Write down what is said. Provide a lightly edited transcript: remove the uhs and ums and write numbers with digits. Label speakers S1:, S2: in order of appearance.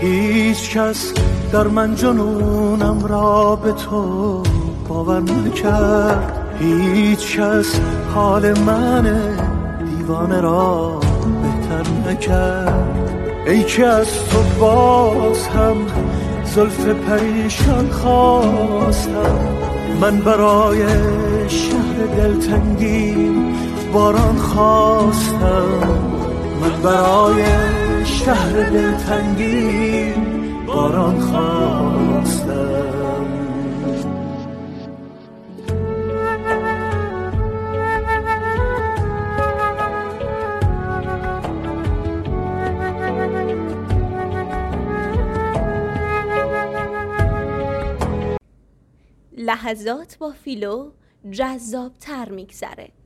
S1: هیچ کس در من جنونم را به تو باور نکرد، هیچ کس حال من دیوانه را بهتر نکرد. ای که از تو باز هم زلف پریشان خواستم، من برای شهر دلتنگی باران خواستم، من برای شهر دلتنگی باران خواستم.
S2: لحظات با فیلو جذاب‌تر میگذره.